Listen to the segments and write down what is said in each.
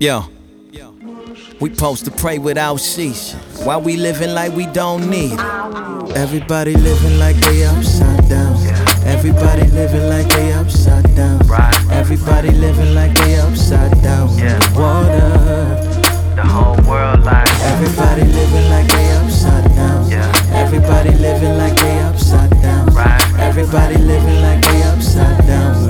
Yo, we supposed to pray without ceasing. Why we living like we don't need it? Everybody living like they upside down. Everybody living like they upside down. Everybody living like they upside down. Water. The whole world like Everybody living like they upside down. Everybody living like they upside down. Everybody living like they upside down.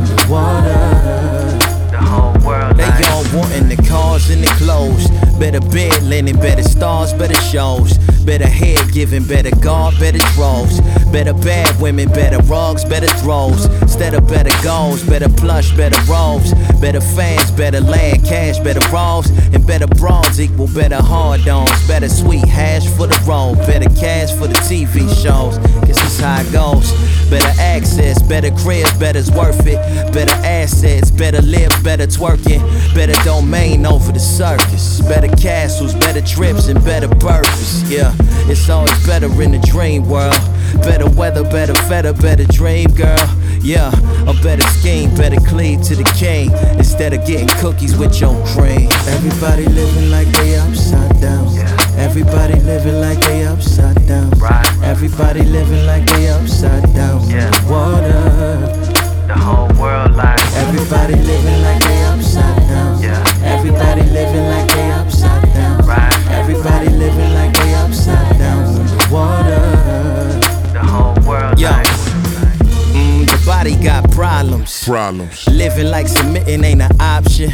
Water. the whole world They like all wanting the cars and the clothes. Better bed linen, better stars, better shows. Better head giving, better guard, better throws. Better bad women, better rugs, better throws. Instead of better goals, better plush, better robes. Better fans, better land, cash, better rolls. And better bras equal better hard-ons. Better sweet hash for the roll. Better cash for the TV shows. Guess that's how it goes. Better access, better cribs, better's worth it. Better assets, better live, better twerking. Better domain over the circus. Better castles, better trips, and better purpose. Yeah, it's always better in the dream world. Better weather, better feather, better dream, girl. Yeah, a better scheme, better cleave to the king instead of getting cookies with your cream. Everybody living like they upside down. Everybody living like they upside down. Everybody living like they upside down. Water. the whole world like Everybody living like they upside down. Everybody living like they upside down. Everybody living like they upside down. Water. the whole world Yo. like The body got problems. Living like submitting ain't an option.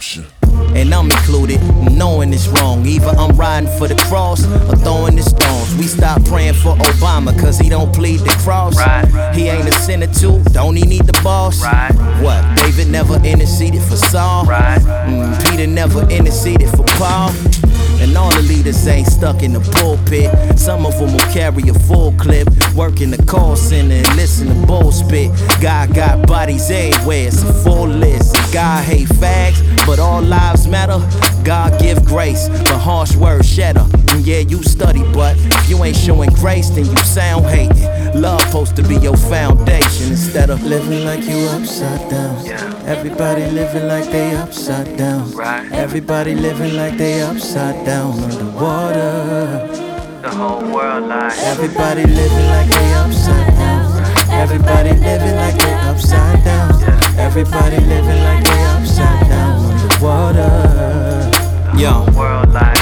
And I'm included, knowing it's wrong. Either I'm riding for the cross or throwing the stones. We stop praying for Obama cause he don't plead the cross. He ain't a sinner too, don't he need the boss? What, David never interceded for Saul? Peter never interceded for Paul? And all the leaders ain't stuck in the pulpit. Some of them will carry a full clip, work in the call center and listen to bull spit. God got bodies everywhere, it's a full list. God hate fags, but all lives matter. God give grace, but harsh words shatter. And yeah, you study, but if you ain't showing grace, then you sound hating. Love supposed to be your foundation instead of living like you upside down. Everybody living like they upside down. Everybody living like they upside down underwater. the whole world like Everybody living like they upside down. Everybody living like they upside down. Everybody living like they upside down underwater. Yo. world like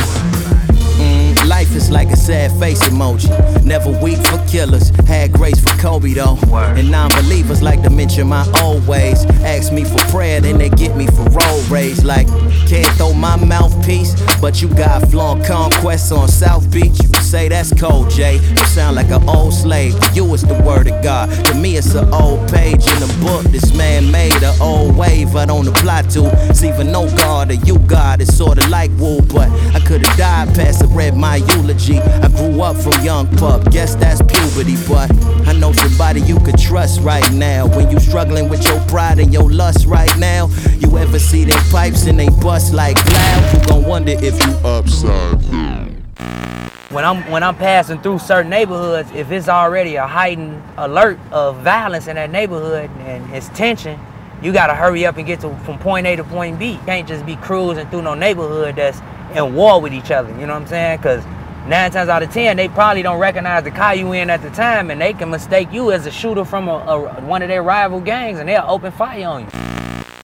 Life is like a sad face emoji. Never weak for killers. Had grace for Kobe though. And non-believers like to mention my old ways. Ask me for prayer, then they get me for road rage. Like, can't throw my mouthpiece, but you got flaunt conquests on South Beach. You can say that's cold, Jay. You sound like an old slave. To you it's the word of God. To me it's an old page in a book. This man made an old wave I don't apply to. It's even no God or you God. It's sorta like wool, but I could've died past I read my eulogy. I grew up from young pup, guess that's puberty. But I know somebody you could trust right now. When you struggling with your pride and your lust right now. You ever see them pipes and they bust like loud? You gon' wonder if you upside down. When I'm passing through certain neighborhoods, if it's already a heightened alert of violence in that neighborhood and it's tension, you gotta hurry up and get from point A to point B. You can't just be cruising through no neighborhood that's in war with each other, you know what I'm saying? Cause 9 times out of 10, they probably don't recognize the car you in at the time and they can mistake you as a shooter from one of their rival gangs and they'll open fire on you.